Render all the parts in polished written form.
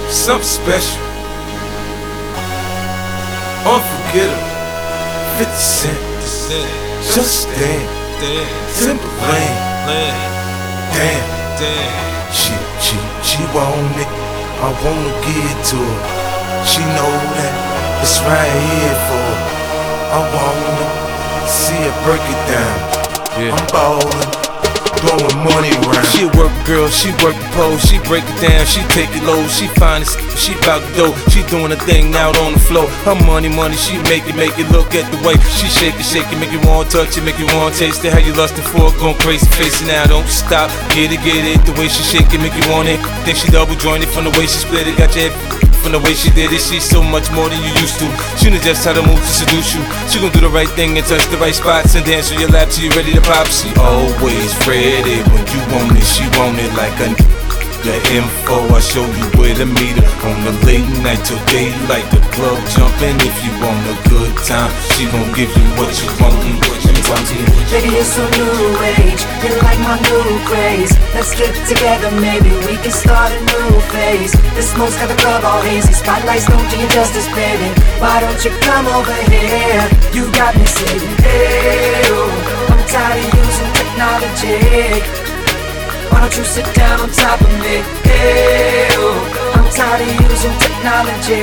something special, unforgettable. 50 Cent, just damn, Timberland, damn. She want it, I wanna give it to her. She know that it's right here for her. I wanna see her break it down. I'm ballin', blowing money around. She a work girl, she work the pole, she break it down, she take it low, she find it, she bout the dough, she doing a thing out on the floor. Her money, she make it look at the way she shake it, make you want touch it, make you want taste it. How you lustin' for it, going crazy, face it now, don't stop. Get it, the way she shake it, make you want it. Think she double jointed from the way she split it, got your head from the way she did it. She's so much more than you used to. She knows just how to move to seduce you. She gon' do the right thing and touch the right spots and dance on your lap till you ready to pop. She always ready when you want it. She want it like a the info, I show you where to meet her. On the late night till daylight, the club jumping. If you want a good time, she gon' give you what you want. Baby, you're so new age, you're like my new craze. Let's get together, maybe we can start a new phase. The smoke's got the club all hazy, spotlights don't do you justice, baby. Why don't you come over here? You got me saying, hey, oh, I'm tired of using technology. Why don't you sit down on top of me? Hey, oh, I'm tired of using technology.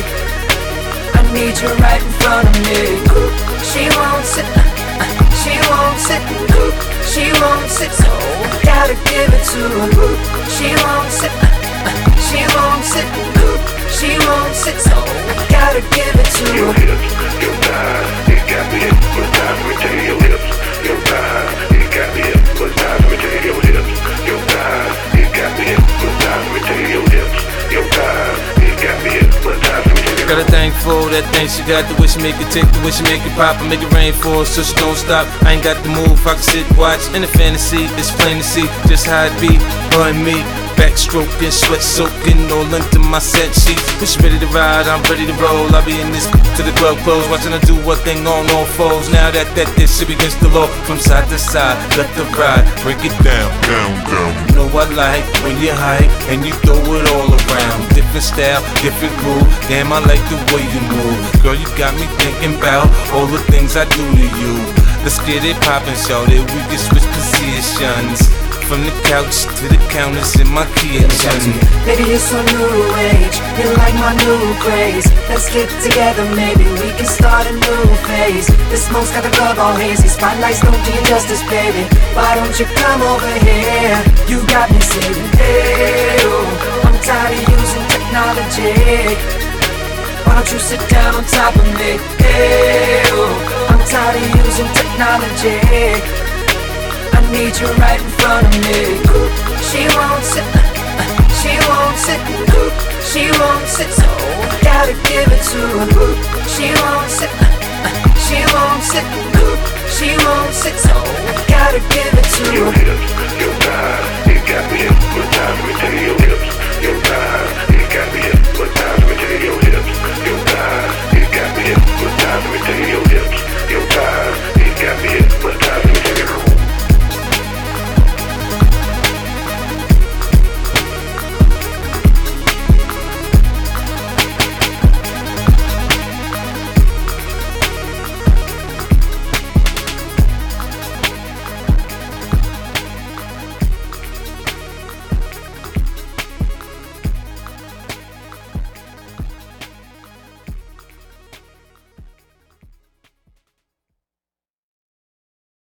I need you right in front of me. She won't sit, she won't sit, she won't sit, so I gotta give it to her. She won't sit, she won't sit, she won't sit, so I gotta give it to her. Your hips, your thighs, it got me hypnotized. Let me tell you, your hips, your thighs, it got me hypnotized. Let me tell you, your hips, your thighs, it got me hypnotized. Let me tell you, your hips, your thighs, it got me hypnotized. Got a thing for that thing she got, the way she make it tick, the way she make it pop, and make it rain for her, so she don't stop. I ain't got the move, I can sit, watch, in the fantasy, it's plain to see just how it be, her and me. Backstroking, sweat soaking, all into my set sheets. When she ready to ride, I'm ready to roll. I'll be in this to the club close, watching her do what thing on all fours. Now that this shit against the law, from side to side, let the ride, break it down. You know I like when you hype and you throw it all around. Different style, different groove. Damn, I like the way you move. Girl, you got me thinking about all the things I do to you. Let's get it poppin', shorty. We can switch positions. From the couch to the counters in my kitchen. Baby, you're so new age, you're like my new craze. Let's get together, maybe we can start a new phase. The smoke's got the club all hazy, spotlights don't do you justice, baby. Why don't you come over here? You got me saying, hey, oh, I'm tired of using technology. Why don't you sit down on top of me? Hey, oh, I'm tired of using technology. I need you right in front of me. She won't sit, she won't sit, she won't sit, so I gotta give it to her. She won't sit, she won't sit, she won't sit, so I gotta give it to her. Your hips, your thighs, it got me hypnotized. Let me tell you, your hips,